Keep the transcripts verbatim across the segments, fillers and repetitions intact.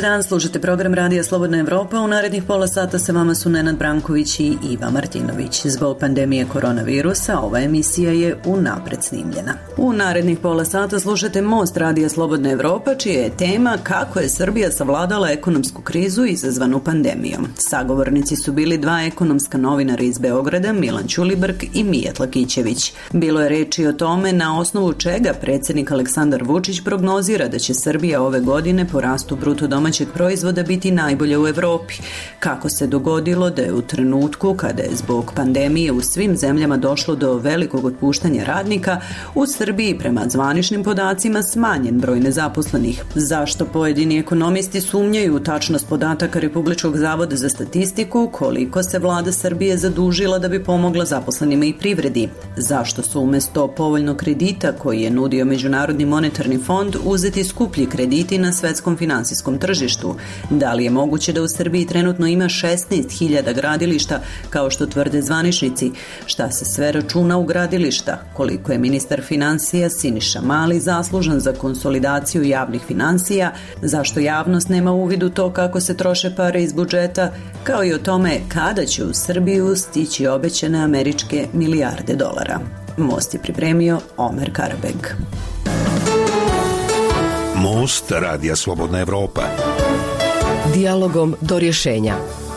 dan, slušate program Radija Slobodna Evropa. U narednih pola sata sa vama su Nenad Branković i Iva Martinović. Zbog pandemije koronavirusa ova emisija je unapred snimljena. U narednih pola sata slušate Most Radija Slobodna Evropa, čija je tema kako je Srbija savladala ekonomsku krizu izazvanu pandemijom. Sagovornici su bili dva ekonomska novinara iz Beograda, Milan Ćulibrk i Mijat Lakićević. Bilo je reči o tome na osnovu čega predsjednik Aleksandar Vučić prognozira da će Srbija ove godine po rastu bruto domaćeg proizvoda biti najbolja u Evropi. Kako se dogodilo da je u trenutku kada je zbog pandemije u svim zemljama došlo do velikog otpuštanja radnika, u Srbiji prema zvaničnim podacima smanjen broj nezaposlenih. Zašto pojedini ekonomisti sumnjaju u tačnost podataka Republičkog zavoda za statistiku, koliko se vlada Srbije zadužila da bi pomogla zaposlenima i privredi? Zašto su umesto povoljnog kredita koji je nudio Međunarodni monetarni fond uzeti skuplji krediti na svetskom finansijskom tržištu? Da li je moguće da u Srbiji trenutno ima šesnaest hiljada gradilišta, kao što tvrde zvaničnici? Šta se sve računa u gradilišta? Koliko je ministar finansija Siniša Mali zaslužan za konsolidaciju javnih finansija? Zašto javnost nema uvid u to kako se troše pare iz budžeta? Kao i o tome kada će u Srbiju stići obećane američke milijarde dolara. Most je pripremio Omer Karabeg. Most Radija Slobodna Evropa. Dijalogom do rješenja.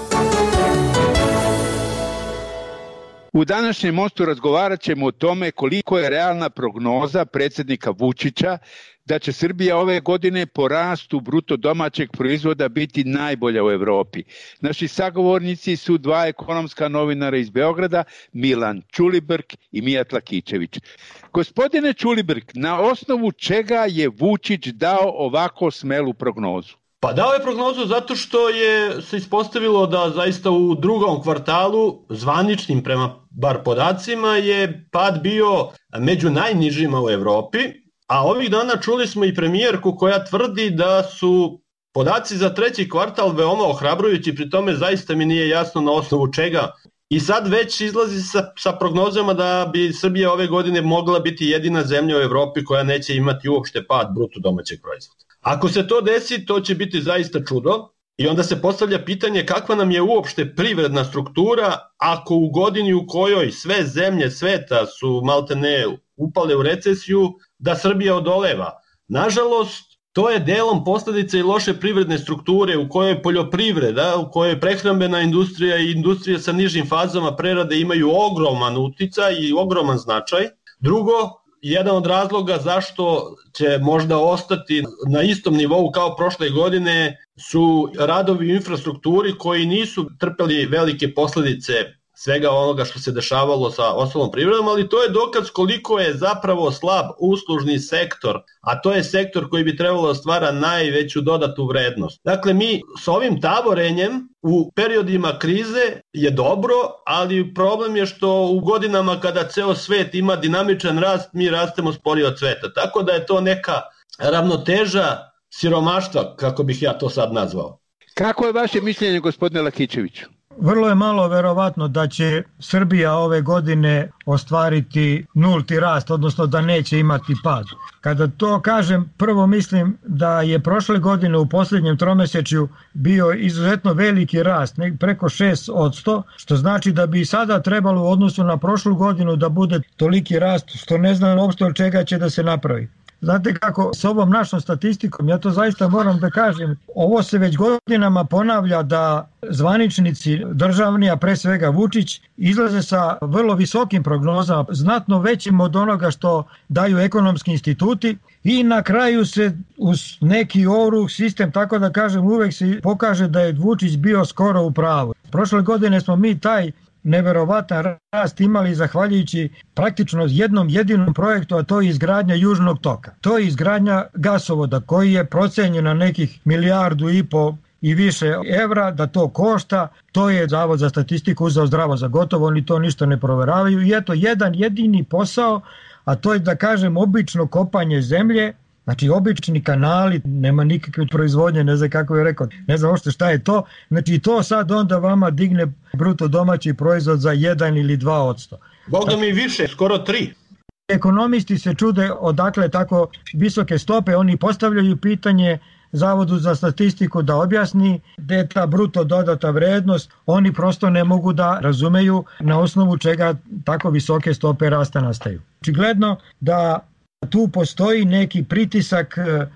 U današnjem Mostu razgovarat ćemo o tome koliko je realna prognoza predsjednika Vučića da će Srbija ove godine po rastu bruto domaćeg proizvoda biti najbolja u Evropi. Naši sagovornici su dva ekonomska novinara iz Beograda, Milan Ćulibrk i Mijat Lakićević. Gospodine Ćulibrk, na osnovu čega je Vučić dao ovako smelu prognozu? Pa dao je prognozu zato što je se ispostavilo da zaista u drugom kvartalu, zvaničnim prema bar podacima, je pad bio među najnižima u Evropi, a ovih dana čuli smo i premijerku koja tvrdi da su podaci za treći kvartal veoma ohrabrujući, pri tome zaista mi nije jasno na osnovu čega. I sad već izlazi sa, sa prognozama da bi Srbija ove godine mogla biti jedina zemlja u Evropi koja neće imati uopšte pad bruto domaćeg proizvoda. Ako se to desi, to će biti zaista čudo i onda se postavlja pitanje kakva nam je uopšte privredna struktura ako u godini u kojoj sve zemlje sveta su maltene upale u recesiju, da Srbija odoleva. Nažalost, to je delom posledica i loše privredne strukture u kojoj poljoprivreda, u kojoj prehrambena industrija i industrija sa nižim fazama prerade imaju ogroman uticaj i ogroman značaj. Drugo, jedan od razloga zašto će možda ostati na istom nivou kao prošle godine su radovi u infrastrukturi koji nisu trpeli velike posledice svega onoga što se dešavalo sa ostalom privredom, ali to je dokaz koliko je zapravo slab uslužni sektor, a to je sektor koji bi trebalo da stvara najveću dodatu vrednost. Dakle, mi s ovim tavorenjem u periodima krize je dobro, ali problem je što u godinama kada ceo svet ima dinamičan rast, mi rastemo sporije od sveta. Tako da je to neka ravnoteža siromaštva, kako bih ja to sad nazvao. Kako je vaše mišljenje, gospodine Lakićeviću? Vrlo je malo verovatno da će Srbija ove godine ostvariti nulti rast, odnosno da neće imati pad. Kada to kažem, prvo mislim da je prošle godine u posljednjem tromesečju bio izuzetno veliki rast, preko šest posto, što znači da bi sada trebalo u odnosu na prošlu godinu da bude toliki rast, što ne znam uopšte od čega će da se napravi. Znate kako, s ovom našom statistikom, ja to zaista moram da kažem, ovo se već godinama ponavlja da zvaničnici državni, a pre svega Vučić, izlaze sa vrlo visokim prognozama, znatno većim od onoga što daju ekonomski instituti i na kraju se uz neki oruh sistem, tako da kažem, uvek se pokaže da je Vučić bio skoro u pravu. Prošle godine smo mi taj neverovatan rast imali zahvaljujući praktično jednom jedinom projektu, a to je izgradnja Južnog toka. To je izgradnja gasovoda koji je procenjen na nekih milijardu i po i više evra da to košta. To je Zavod za statistiku uzeo zdravo za gotovo, oni to ništa ne proveravaju i eto jedan jedini posao, a to je da kažem obično kopanje zemlje. Znači obični kanali, nema nikakve proizvodnje, ne znam kako je rekao, ne znam ošte šta je to. Znači to sad onda vama digne bruto domaći proizvod za jedan ili dva odsto. Boga mi više, skoro tri. Ekonomisti se čude odakle tako visoke stope, oni postavljaju pitanje Zavodu za statistiku da objasni gde je ta bruto dodata vrednost, oni prosto ne mogu da razumeju na osnovu čega tako visoke stope rasta nastaju. Očigledno da tu postoji neki pritisak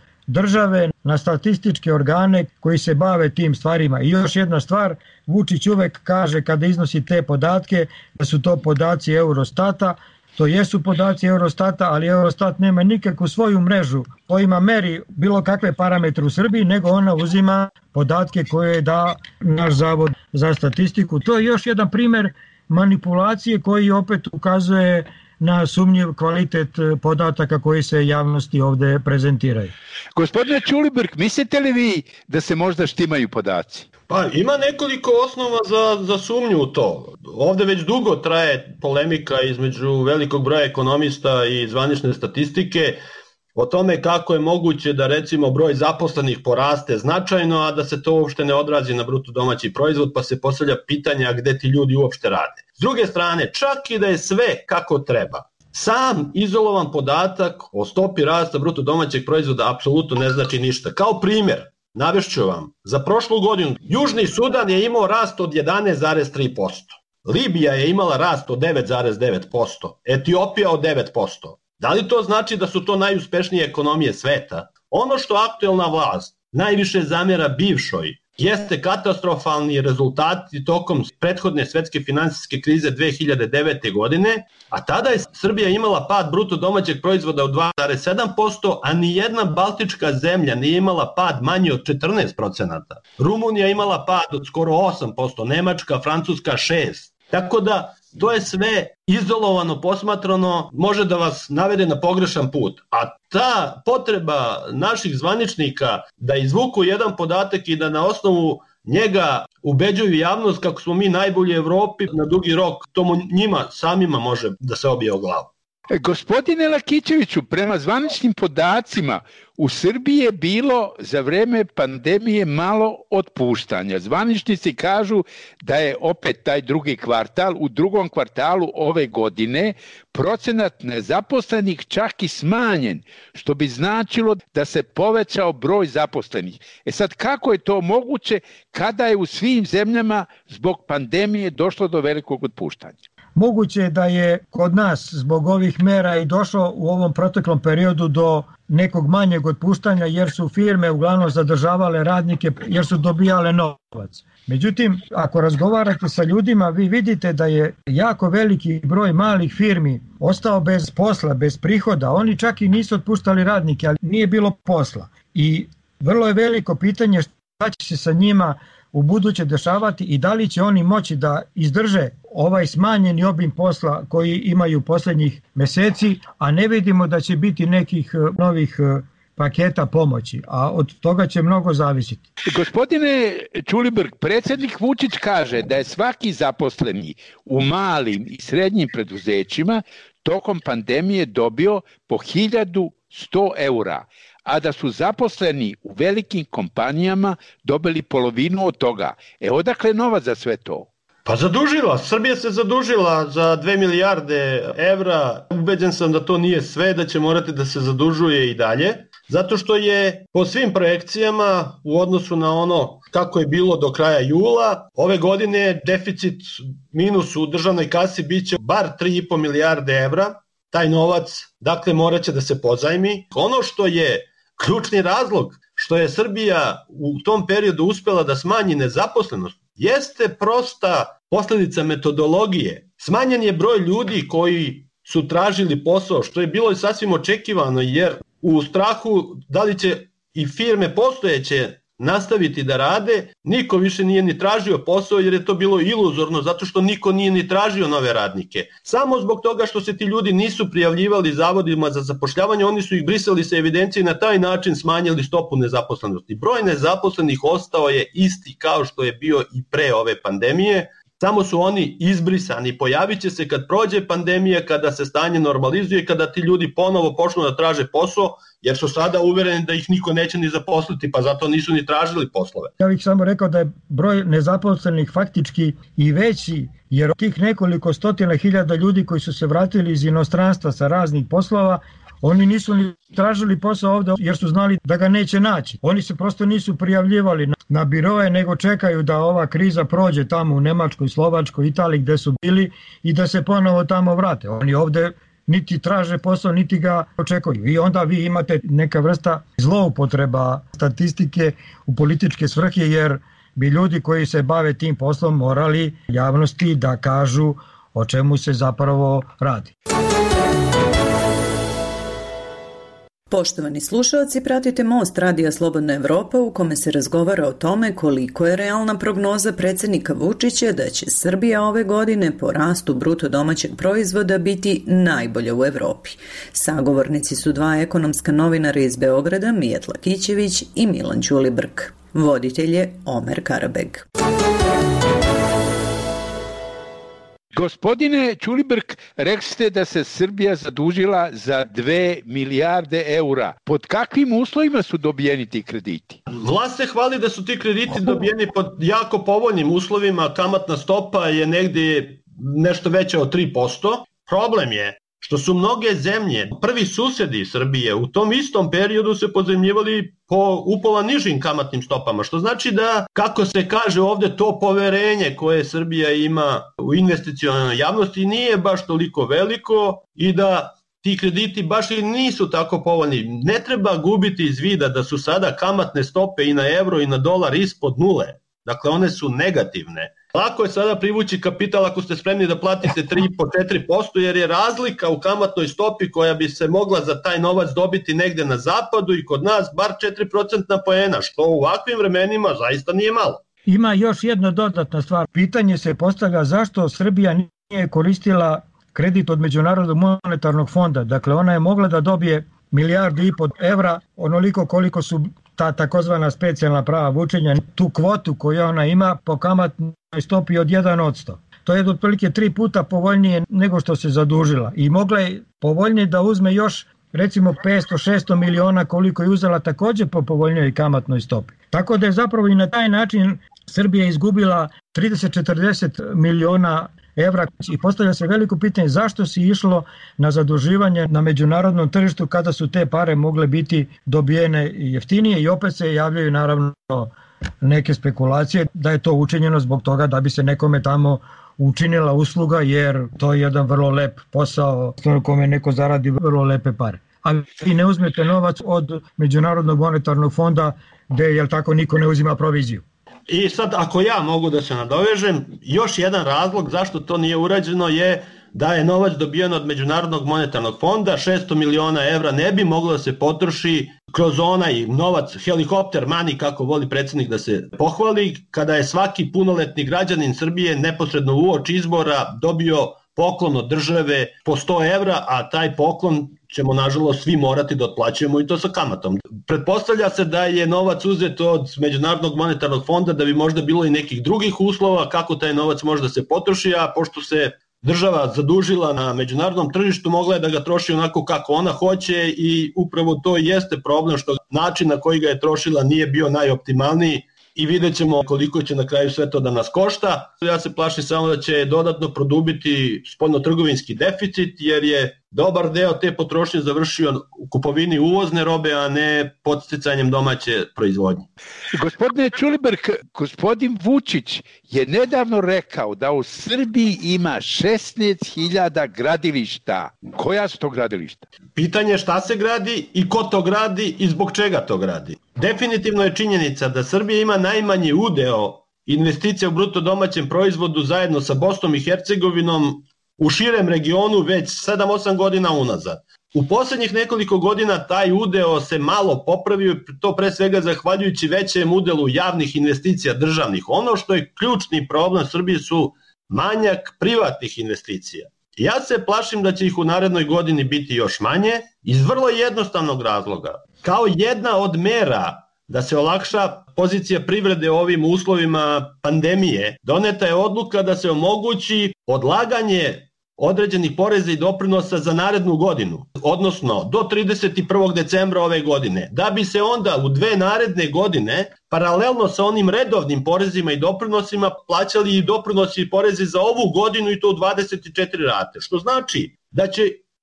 države na statističke organe koji se bave tim stvarima. I još jedna stvar, Vučić uvek kaže kada iznosi te podatke da su to podaci Eurostata. To jesu podaci Eurostata, ali Eurostat nema nikakvu svoju mrežu kojima meri bilo kakve parametre u Srbiji, nego ona uzima podatke koje da naš Zavod za statistiku. To je još jedan primer manipulacije koji opet ukazuje na sumnjiv kvalitet podataka koji se javnosti ovde prezentiraju. Gospodine Ćulibrk, mislite li vi da se možda štimaju podaci? Pa ima nekoliko osnova za, za sumnju u to. Ovde već dugo traje polemika između velikog broja ekonomista i zvanične statistike o tome kako je moguće da recimo broj zaposlenih poraste značajno, a da se to uopšte ne odrazi na bruto domaći proizvod, pa se postavlja pitanja gde ti ljudi uopšte rade. S druge strane, čak i da je sve kako treba, sam izolovan podatak o stopi rasta bruto domaćeg proizvoda apsolutno ne znači ništa. Kao primjer, navešću vam, za prošlu godinu Južni Sudan je imao rast od jedanaest zarez tri posto, Libija je imala rast od devet zarez devet posto, Etiopija od devet posto. Da li to znači da su to najuspešnije ekonomije sveta? Ono što aktuelna vlast najviše zamjera bivšoj jeste katastrofalni rezultati tokom prethodne svetske finansijske krize dve hiljade devete. godine, a tada je Srbija imala pad bruto domaćeg proizvoda od dva zarez sedam posto, a nijedna baltička zemlja nije imala pad manji od četrnaest procenata. Rumunija imala pad od skoro osam posto, Nemačka, Francuska šest posto. Tako da to je sve izolovano posmatrano, može da vas navede na pogrešan put. A ta potreba naših zvaničnika da izvuku jedan podatak i da na osnovu njega ubeđuju javnost kako smo mi najbolji u Evropi na dugi rok, to njima samima može da se obije o glavu. Gospodine Lakićeviću, prema zvaničnim podacima u Srbiji je bilo za vreme pandemije malo otpuštanja. Zvaničnici kažu da je opet taj drugi kvartal, u drugom kvartalu ove godine procenat nezaposlenih čak i smanjen, što bi značilo da se povećao broj zaposlenih. E sad, kako je to moguće kada je u svim zemljama zbog pandemije došlo do velikog otpuštanja? Moguće je da je kod nas zbog ovih mera i došlo u ovom proteklom periodu do nekog manjeg otpuštanja jer su firme uglavnom zadržavale radnike jer su dobijale novac. Međutim, ako razgovarate sa ljudima, vi vidite da je jako veliki broj malih firmi ostao bez posla, bez prihoda. Oni čak i nisu otpuštali radnike, ali nije bilo posla. I vrlo je veliko pitanje šta će se sa njima u buduće dešavati i da li će oni moći da izdrže ovaj smanjeni obim posla koji imaju poslednjih meseci, a ne vidimo da će biti nekih novih paketa pomoći, a od toga će mnogo zavisiti. Gospodine Ćulibrk, predsjednik Vučić kaže da je svaki zaposleni u malim i srednjim preduzećima tokom pandemije dobio po hiljadu sto eura, a da su zaposleni u velikim kompanijama dobili polovinu od toga. E odakle novac za sve to? Pa zadužila, Srbija se zadužila za dve milijarde evra, ubeđen sam da to nije sve, da će morati da se zadužuje i dalje, zato što je po svim projekcijama u odnosu na ono kako je bilo do kraja jula, ove godine deficit minus u državnoj kasi biće bar tri i po milijarde evra, taj novac, dakle, morat će da se pozajmi. Ono što je ključni razlog što je Srbija u tom periodu uspela da smanji nezaposlenost jeste prosta posledica metodologije. Smanjen je broj ljudi koji su tražili posao, što je bilo sasvim očekivano, jer u strahu da li će i firme postojeće nastaviti da rade, niko više nije ni tražio posao jer je to bilo iluzorno zato što niko nije ni tražio nove radnike. Samo zbog toga što se ti ljudi nisu prijavljivali zavodima za zapošljavanje, oni su ih brisali sa evidencije i na taj način smanjili stopu nezaposlenosti. Broj nezaposlenih ostao je isti kao što je bio i pre ove pandemije, samo su oni izbrisani. Pojavit će se kad prođe pandemija, kada se stanje normalizuje, kada ti ljudi ponovo počnu da traže posao, jer su sada uvereni da ih niko neće ni zaposliti, pa zato nisu ni tražili poslove. Ja bih samo rekao da je broj nezaposlenih faktički i veći, jer tih nekoliko stotina hiljada ljudi koji su se vratili iz inostranstva sa raznih poslova, Oni nisu ni tražili posao ovde jer su znali da ga neće naći. Oni se prosto nisu prijavljivali na, na biroje, nego čekaju da ova kriza prođe tamo u Nemačkoj, Slovačkoj, Italiji gde su bili i da se ponovo tamo vrate. Oni ovde niti traže posao, niti ga očekuju. I onda vi imate neka vrsta zloupotreba statistike u političke svrhe, jer bi ljudi koji se bave tim poslom morali javnosti da kažu o čemu se zapravo radi. Poštovani slušalci, pratite Most Radija Slobodna Evropa u kome se razgovara o tome koliko je realna prognoza predsjednika Vučića da će Srbija ove godine po rastu bruto domaćeg proizvoda biti najbolja u Evropi. Sagovornici su dva ekonomska novinara iz Beograda, Mijat Lakićević i Milan Ćulibrk. Voditelj je Omer Karabeg. Gospodine Ćulibrk, rekli ste da se Srbija zadužila za dve milijarde eura. Pod kakvim uslovima su dobijeni ti krediti? Vlast se hvali da su ti krediti dobijeni pod jako povoljnim uslovima. Kamatna stopa je negdje nešto veća od tri posto. Problem je što su mnoge zemlje, prvi susjedi Srbije, u tom istom periodu se pozajmljivali po upola nižim kamatnim stopama, što znači da, kako se kaže ovde, to poverenje koje Srbija ima u investicionalnoj javnosti nije baš toliko veliko i da ti krediti baš i nisu tako povoljni. Ne treba gubiti iz vida da su sada kamatne stope i na evro i na dolar ispod nule. Dakle, one su negativne. Lako je sada privući kapital ako ste spremni da platite tri do četiri posto, jer je razlika u kamatnoj stopi koja bi se mogla za taj novac dobiti negde na zapadu i kod nas bar četiri procentna poena, što u ovakvim vremenima zaista nije malo. Ima još jedna dodatna stvar. Pitanje se postavlja zašto Srbija nije koristila kredit od Međunarodnog monetarnog fonda. Dakle, ona je mogla da dobije milijardu i po evra, onoliko koliko su ta takozvana specijalna prava vučenja, tu kvotu koju ona ima po kamatnoj stopi od jedan posto. To je otprilike tri puta povoljnije nego što se zadužila i mogla je povoljnije da uzme još recimo petsto do šesto miliona koliko je uzela također po povoljnijoj kamatnoj stopi. Tako da je zapravo i na taj način Srbija izgubila trideset do četrdeset miliona evra i postavlja se veliko pitanje zašto se išlo na zaduživanje na međunarodnom tržištu kada su te pare mogle biti dobijene jeftinije i opet se javljaju naravno neke spekulacije da je to učinjeno zbog toga da bi se nekome tamo učinila usluga, jer to je jedan vrlo lep posao u kome neko zaradi vrlo lepe pare. A vi ne uzmete novac od Međunarodnog monetarnog fonda gde, jel tako, niko ne uzima proviziju. I sad, ako ja mogu da se nadovežem, još jedan razlog zašto to nije urađeno je da je novac dobijen od Međunarodnog monetarnog fonda, šesto miliona evra ne bi moglo da se potroši kroz onaj novac, helikopter money, kako voli predsjednik da se pohvali, kada je svaki punoletni građanin Srbije neposredno uoči izbora dobio poklon od države po sto evra, a taj poklon ćemo nažalost svi morati da otplaćujemo i to sa kamatom. Pretpostavlja se da je novac uzet od Međunarodnog monetarnog fonda da bi možda bilo i nekih drugih uslova kako taj novac može da se potroši, a pošto se država zadužila na međunarodnom tržištu, mogla je da ga troši onako kako ona hoće i upravo to jeste problem što način na koji ga je trošila nije bio najoptimalniji i vidjet ćemo koliko će na kraju sve to da nas košta. Ja se plašim samo da će dodatno produbiti spoljnotrgovinski deficit, jer je dobar deo te potrošnje završio u kupovini uvozne robe, a ne podsticanjem domaće proizvodnje. Gospodine Ćulibrk, gospodin Vučić je nedavno rekao da u Srbiji ima šesnaest hiljada gradilišta. Koja su to gradilišta? Pitanje je šta se gradi i ko to gradi i zbog čega to gradi. Definitivno je činjenica da Srbija ima najmanji udeo investicija u bruto domaćem proizvodu zajedno sa Bosnom i Hercegovinom u širem regionu već sedam osam godina unazad. U poslednjih nekoliko godina taj udeo se malo popravio, to pre svega zahvaljujući većem udelu javnih investicija državnih. Ono što je ključni problem Srbije su manjak privatnih investicija. Ja se plašim da će ih u narednoj godini biti još manje iz vrlo jednostavnog razloga. Kao jedna od mera da se olakša pozicija privrede u ovim uslovima pandemije, doneta je odluka da se omogući odlaganje određenih poreza i doprinosa za narednu godinu, odnosno do trideset prvog decembra ove godine, da bi se onda u dve naredne godine, paralelno sa onim redovnim porezima i doprinosima, plaćali i doprinosi i porezi za ovu godinu i to u dvadeset četiri rate, što znači da će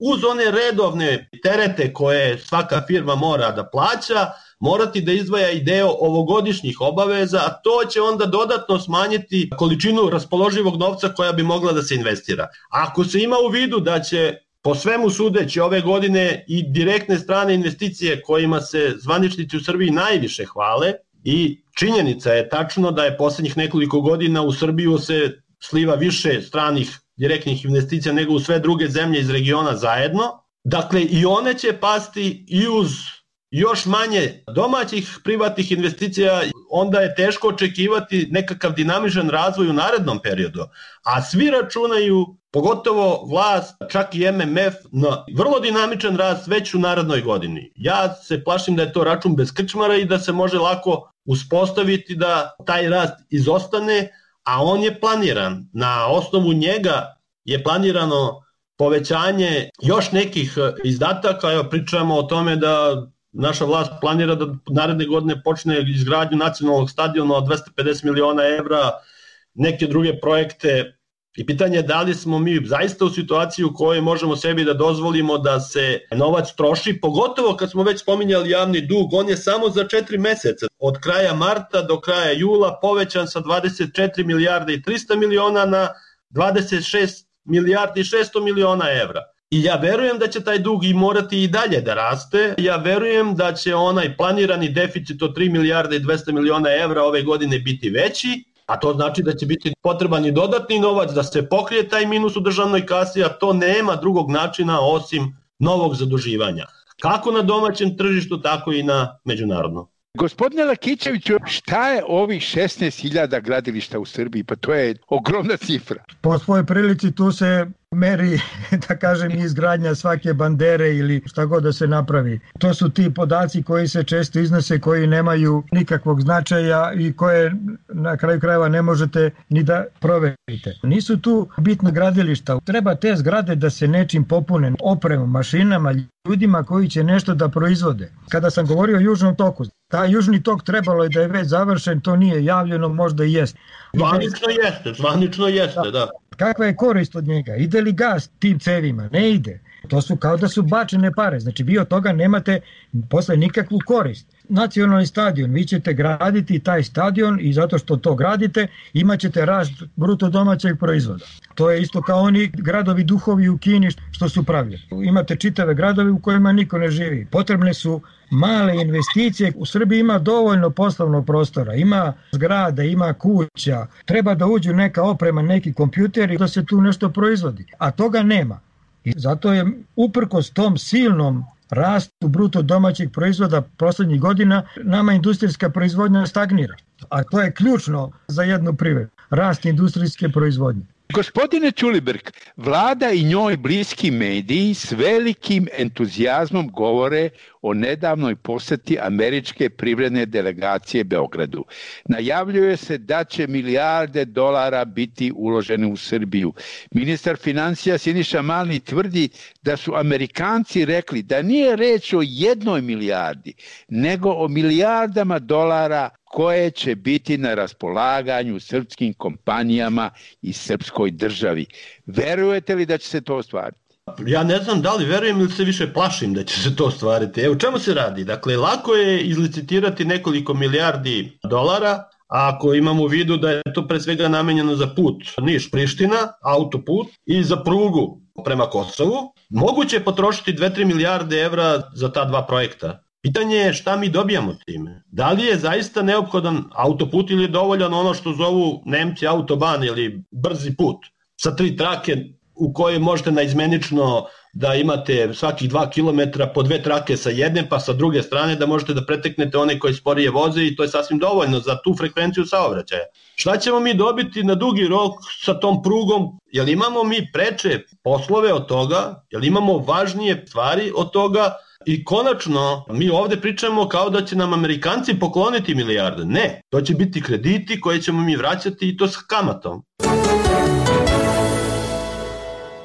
uz one redovne terete koje svaka firma mora da plaća, morati da izdvaja i deo ovogodišnjih obaveza, a to će onda dodatno smanjiti količinu raspoloživog novca koja bi mogla da se investira. Ako se ima u vidu da će po svemu sudeći ove godine i direktne strane investicije kojima se zvaničnici u Srbiji najviše hvale, i činjenica je tačno da je poslednjih nekoliko godina u Srbiju se sliva više stranih direktnih investicija nego u sve druge zemlje iz regiona zajedno. Dakle, i one će pasti i uz još manje domaćih privatnih investicija, onda je teško očekivati nekakav dinamičan razvoj u narednom periodu. A svi računaju, pogotovo vlast, čak i M M F, na vrlo dinamičan rast već u narednoj godini. Ja se plašim da je to račun bez krčmara i da se može lako uspostaviti da taj rast izostane, a on je planiran. Na osnovu njega je planirano povećanje još nekih izdataka. Evo, pričamo o tome da naša vlast planira da naredne godine počne izgradnju nacionalnog stadiona od dvesta pedeset miliona evra, neke druge projekte. I pitanje je da li smo mi zaista u situaciji u kojoj možemo sebi da dozvolimo da se novac troši, pogotovo kad smo već spominjali javni dug, on je samo za četiri meseca, od kraja marta do kraja jula povećan sa dvadeset četiri milijarde i trista miliona na dvadeset šest milijardi i šesto miliona evra. I ja verujem da će taj dug i morati i dalje da raste. Ja verujem da će onaj planirani deficit od tri milijarde i dvesta miliona evra ove godine biti veći, a to znači da će biti potreban i dodatni novac da se pokrije taj minus u državnoj kasi, a to nema drugog načina osim novog zaduživanja. Kako na domaćem tržištu, tako i na međunarodnom. Gospodine Lakićeviću, šta je ovih šesnaest hiljada gradilišta u Srbiji? Pa to je ogromna cifra. Po svojoj prilici tu se meri, da kažem, izgradnja svake bandere ili šta god da se napravi. To su ti podaci koji se često iznose, koji nemaju nikakvog značaja i koje na kraju krajeva ne možete ni da proverite. Nisu tu bitna gradilišta. Treba te zgrade da se nečim popune, opremom, mašinama, ljudima koji će nešto da proizvode. Kada sam govorio o Južnom toku, taj Južni tok trebalo je da je već završen, to nije javljeno, možda i jeste. Zvanično jeste, zvanično jeste, da. Kakva je korist od njega? Ide li gas tim cevima? Ne ide. To su kao da su bačene pare. Znači vi od toga nemate posle nikakvu korist. Nacionalni stadion, vi ćete graditi taj stadion i zato što to gradite imat ćete rast bruto domaćeg proizvoda. To je isto kao oni gradovi duhovi u Kini što su pravljeni. Imate čitave gradovi u kojima niko ne živi. Potrebne su male investicije. U Srbiji ima dovoljno poslovnog prostora, ima zgrada, ima kuća. Treba da uđu neka oprema, neki kompjuteri da se tu nešto proizvodi. A toga nema. I zato je uprkos tom silnom rastu bruto domaćeg proizvoda poslednjih godina nama industrijska proizvodnja stagnira. A to je ključno za jednu privredu. Rast industrijske proizvodnje. Gospodine Ćulibrk, vlada i njoj bliski mediji s velikim entuzijazmom govore o nedavnoj poseti američke privredne delegacije Beogradu. Najavljuje se da će milijarde dolara biti uložene u Srbiju. Ministar financija Siniša Mali tvrdi da su Amerikanci rekli da nije reč o jednoj milijardi, nego o milijardama dolara koje će biti na raspolaganju srpskim kompanijama i srpskoj državi. Verujete li da će se to ostvariti? Ja ne znam da li verujem ili se više plašim da će se to ostvariti. Evo, čemu se radi? Dakle, lako je izlicitirati nekoliko milijardi dolara, ako imamo u vidu da je to pre svega namenjeno za put Niš-Priština, autoput, i za prugu prema Kosovu. Moguće je potrošiti dve do tri milijarde evra za ta dva projekta. Pitanje je šta mi dobijamo time. Da li je zaista neophodan autoput ili je dovoljan ono što zovu Nemci autoban ili brzi put sa tri trake u kojoj možete naizmenično da imate svakih dva kilometra po dve trake sa jedne pa sa druge strane da možete da preteknete one koji sporije voze i to je sasvim dovoljno za tu frekvenciju saobraćaja. Šta ćemo mi dobiti na dugi rok sa tom prugom? Jel imamo mi preče poslove od toga? Jel imamo važnije stvari od toga? I konačno, mi ovde pričamo kao da će nam Amerikanci pokloniti milijarde. Ne, to će biti krediti koje ćemo mi vraćati i to s kamatom.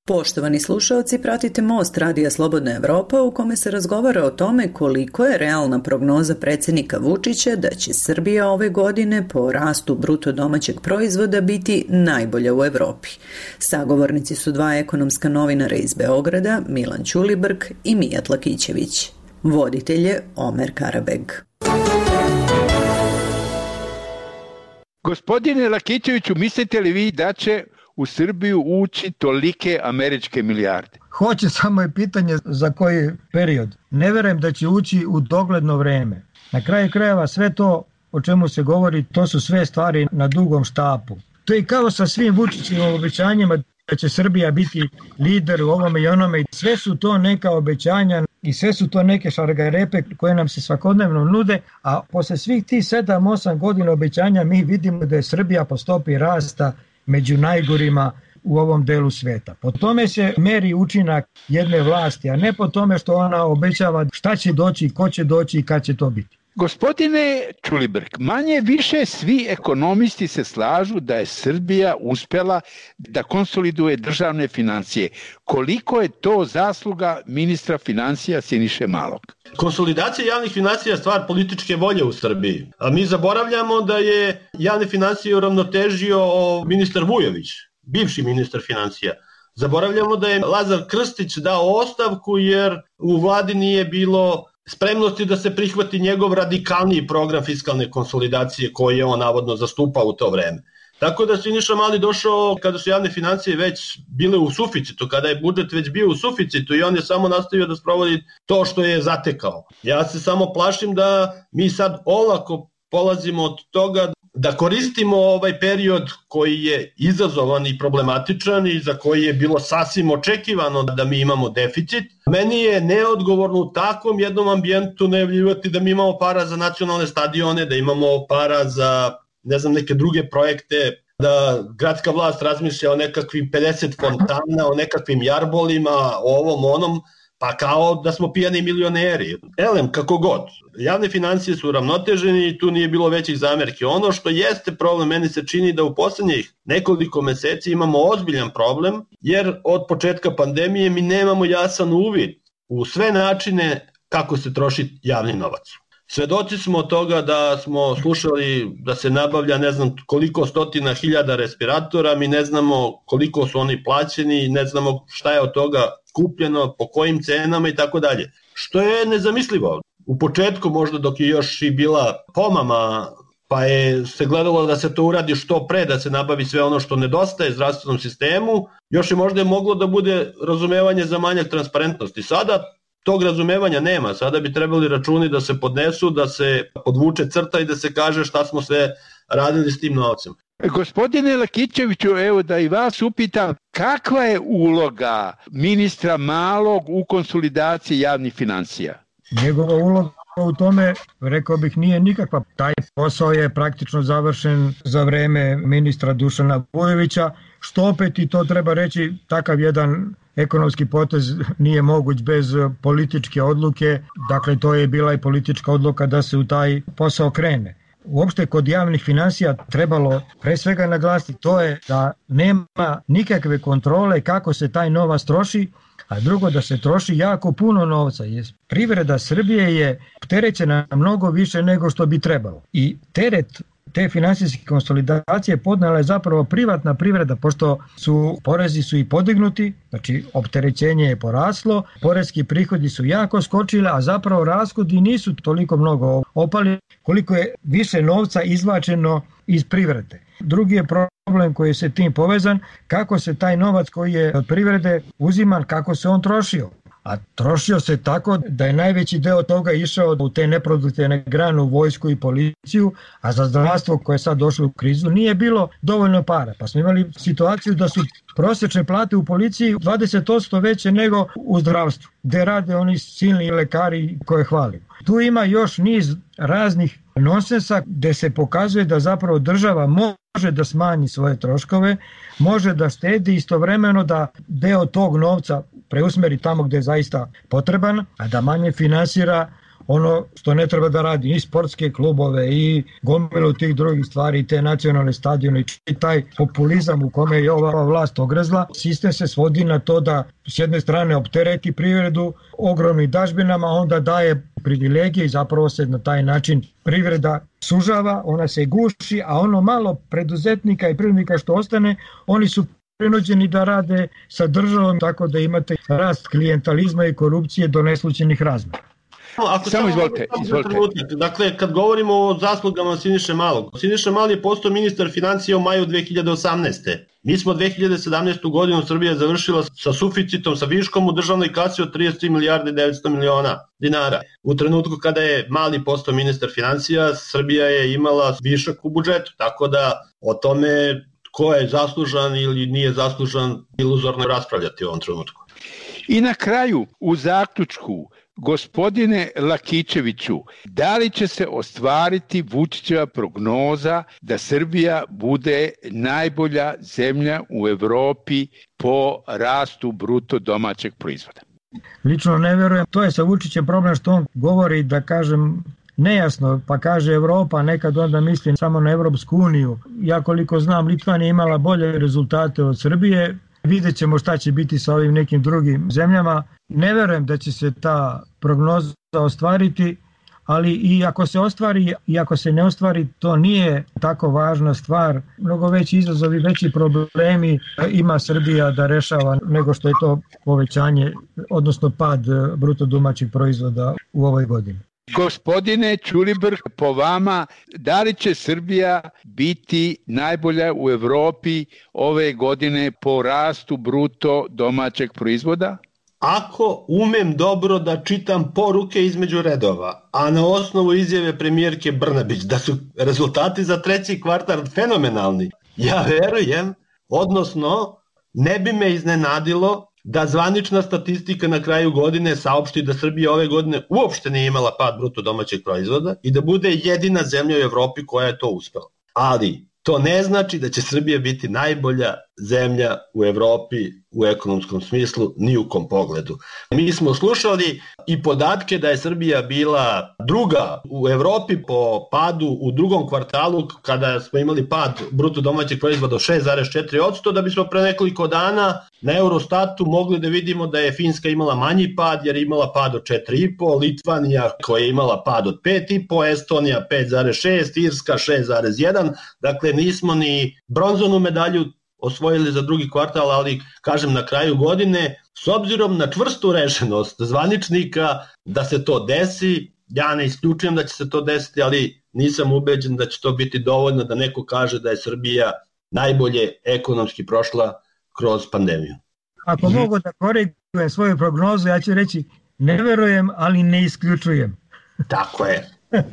Poštovani slušalci, pratite Most Radija Slobodna Evropa u kome se razgovara o tome koliko je realna prognoza predsjednika Vučića da će Srbija ove godine po rastu bruto domaćeg proizvoda biti najbolja u Evropi. Sagovornici su dva ekonomska novinara iz Beograda, Milan Ćulibrk i Mijat Lakićević. Voditelj je Omer Karabeg. Gospodine Lakićeviću, mislite li vi da će u Srbiju ući tolike američke milijarde? Hoće, samo je pitanje za koji period. Ne verujem da će ući u dogledno vreme. Na kraju krajeva sve to o čemu se govori, to su sve stvari na dugom štapu. To je kao sa svim Vučićevim obećanjima da će Srbija biti lider u ovome i onome. Sve su to neka obećanja i sve su to neke šargarepe koje nam se svakodnevno nude, a posle svih tih sedam osam godina obećanja mi vidimo da je Srbija po stopi rasta među najgorima u ovom delu sveta. Po tome se meri učinak jedne vlasti, a ne po tome što ona obećava šta će doći, ko će doći i kad će to biti. Gospodine Ćulibrk, manje više svi ekonomisti se slažu da je Srbija uspela da konsoliduje državne financije. Koliko je to zasluga ministra financija Siniše Malog? Konsolidacija javnih financija je stvar političke volje u Srbiji. A mi zaboravljamo da je javne financije uravnotežio ministar Vujović, bivši ministar financija. Zaboravljamo da je Lazar Krstić dao ostavku jer u vladi nije bilo spremnosti da se prihvati njegov radikalniji program fiskalne konsolidacije koji je on navodno zastupao u to vreme. Tako da Siniša Mali došao kada su javne financije već bile u suficitu, kada je budžet već bio u suficitu i on je samo nastavio da sprovodi to što je zatekao. Ja se samo plašim da mi sad olako polazimo od toga da koristimo ovaj period koji je izazovan i problematičan i za koji je bilo sasvim očekivano da mi imamo deficit. Meni je neodgovorno u takvom jednom ambijentu najavljivati da mi imamo para za nacionalne stadione, da imamo para za ne znam neke druge projekte, da gradska vlast razmišlja o nekakvim pedeset fontana, o nekakvim jarbolima, o ovom onom, pa kao da smo pijani milioneri. Elem, kako god. Javne financije su uravnoteženi i tu nije bilo većih zamerki. Ono što jeste problem, meni se čini da u poslednjih nekoliko meseci imamo ozbiljan problem, jer od početka pandemije mi nemamo jasan uvid u sve načine kako se troši javni novac. Svedoci smo od toga da smo slušali da se nabavlja ne znam koliko stotina hiljada respiratora, mi ne znamo koliko su oni plaćeni, ne znamo šta je od toga kupljeno, po kojim cenama i tako dalje. Što je nezamislivo. U početku možda dok je još i bila pomama, pa je se gledalo da se to uradi što pre, da se nabavi sve ono što nedostaje zdravstvenom sistemu, još je možda moglo da bude razumevanje za manjak transparentnosti. Sada tog razumevanja nema, sada bi trebali računi da se podnesu, da se podvuče crta i da se kaže šta smo sve radili s tim novcem. Gospodine Lakićeviću, evo da i vas upitam, kakva je uloga ministra Malog u konsolidaciji javnih financija? Njegova uloga u tome, rekao bih, nije nikakva. Taj posao je praktično završen za vreme ministra Dušana Vujovića, što opet i to treba reći, takav jedan ekonomski potez nije moguć bez političke odluke, dakle to je bila i politička odluka da se u taj posao krene. Uopšte kod javnih financija trebalo pre svega naglasiti to je da nema nikakve kontrole kako se taj novac troši, a drugo da se troši jako puno novca. Privreda Srbije je opterećena mnogo više nego što bi trebalo. I teret te finansijske konsolidacije podnela je zapravo privatna privreda, pošto su porezi su i podignuti, znači opterećenje je poraslo, poreski prihodi su jako skočili, a zapravo rashodi nisu toliko mnogo opali koliko je više novca izvlačeno iz privrede. Drugi je problem koji se tim povezan, kako se taj novac koji je od privrede uziman, kako se on trošio. A trošio se tako da je najveći deo toga išao u te neproduktivne grane, u vojsku i policiju, a za zdravstvo koje je sad došlo u krizu nije bilo dovoljno para. Pa smo imali situaciju da su prosječne plate u policiji dvadeset posto veće nego u zdravstvu, gde rade oni silni lekari koje hvalimo. Tu ima još niz raznih nonsensa gde se pokazuje da zapravo država može da smanji svoje troškove, može da štedi istovremeno da deo tog novca preusmeri tamo gde je zaista potreban, a da manje finansira ono što ne treba da radi, i sportske klubove i gomilu tih drugih stvari, i te nacionalne stadione, i taj populizam u kome je ova vlast ogrezla. Sistem se svodi na to da s jedne strane optereti privredu ogromnim dažbinama, onda daje privilegije i zapravo se na taj način privreda sužava, ona se guši, a ono malo preduzetnika i privrednika što ostane, oni su prinuđeni da rade sa državom, tako da imate rast klijentalizma i korupcije do neslućenih razmjera. Ako samo izvolite, izvolite. Dakle, kad govorimo o zaslugama Siniše Malog, Siniša Mali je postao ministar financija u maju dve hiljade osamnaeste. Mi smo dve hiljade sedamnaestu godinu Srbija završila sa suficitom, sa viškom u državnoj kasi od trideset tri milijarde devetsto miliona dinara. U trenutku kada je Mali postao ministar financija, Srbija je imala višak u budžetu, tako da o tome ko je zaslužan ili nije zaslužan, iluzorno raspravljati u ovom trenutku. I na kraju, u zaključku, gospodine Lakićeviću, da li će se ostvariti Vučićeva prognoza da Srbija bude najbolja zemlja u Evropi po rastu bruto domaćeg proizvoda? Lično ne verujem. To je sa Vučićem problem što on govori, da kažem, nejasno, pa kaže Evropa, nekad onda mislim samo na Evropsku uniju. Ja koliko znam, Litvanija imala bolje rezultate od Srbije. Vidjet ćemo šta će biti sa ovim nekim drugim zemljama. Ne verujem da će se ta prognoza ostvariti, ali i ako se ostvari i ako se ne ostvari, to nije tako važna stvar. Mnogo veći izazovi, veći problemi ima Srbija da rešava nego što je to povećanje, odnosno pad bruto domaćeg proizvoda u ovoj godini. Gospodine Ćulibrk, po vama, da li će Srbija biti najbolja u Evropi ove godine po rastu bruto domaćeg proizvoda? Ako umem dobro da čitam poruke između redova, a na osnovu izjave premijerke Brnabić da su rezultati za treći kvartal fenomenalni, ja verujem, odnosno ne bi me iznenadilo da zvanična statistika na kraju godine saopšti da Srbija ove godine uopšte nije imala pad bruto domaćeg proizvoda i da bude jedina zemlja u Evropi koja je to uspela. Ali to ne znači da će Srbija biti najbolja zemlja u Evropi u ekonomskom smislu ni u kom pogledu. Mi smo slušali i podatke da je Srbija bila druga u Evropi po padu u drugom kvartalu kada smo imali pad bruto domaćeg proizvoda od šest zarez četiri posto, da bismo pre nekoliko dana na Eurostatu mogli da vidimo da je Finska imala manji pad jer je imala pad od četiri zarez pet, Litvanija koja je imala pad od pet zarez pet, Estonija pet zarez šest, Irska šest zarez jedan, dakle nismo ni bronzanu medalju osvojili za drugi kvartal, ali kažem na kraju godine, s obzirom na čvrstu rešenost zvaničnika da se to desi, ja ne isključujem da će se to desiti, ali nisam ubeđen da će to biti dovoljno da neko kaže da je Srbija najbolje ekonomski prošla kroz pandemiju. Ako mm-hmm. mogu da korigujem svoju prognozu, ja ću reći ne verujem, ali ne isključujem. Tako je.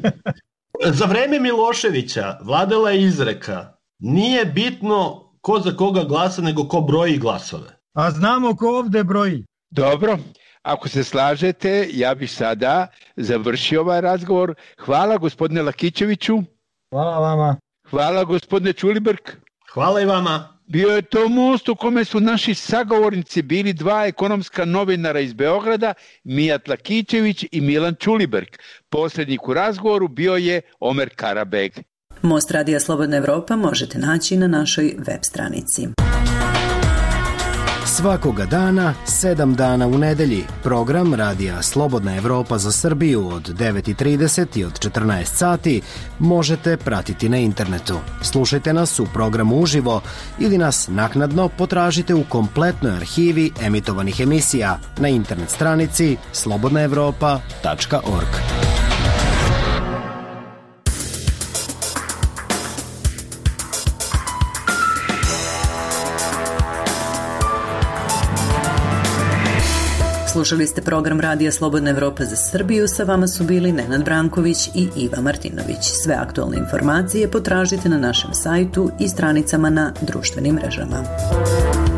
Za vreme Miloševića vladala je izreka, nije bitno ko za koga glasa, nego ko broji glasove. A znamo ko ovde broji. Dobro, ako se slažete, ja bih sada završio ovaj razgovor. Hvala gospodine Lakićeviću. Hvala vama. Hvala gospodine Ćulibrk. Hvala i vama. Bio je to most u kome su naši sagovornici bili dva ekonomska novinara iz Beograda, Mijat Lakićević i Milan Ćulibrk. Posrednik u razgovoru bio je Omer Karabeg. Most Radija Slobodna Evropa možete naći na našoj web stranici. Svakoga dana, sedam dana u nedelji, program Radija Slobodna Evropa za Srbiju od devet i trideset i od četrnaest sati možete pratiti na internetu. Slušajte nas u programu uživo ili nas naknadno potražite u kompletnoj arhivi emitovanih emisija na internet stranici slobodna evropa tačka org. Slušali ste program Radija Slobodna Evropa za Srbiju, sa vama su bili Nenad Branković i Iva Martinović. Sve aktualne informacije potražite na našem sajtu i stranicama na društvenim mrežama.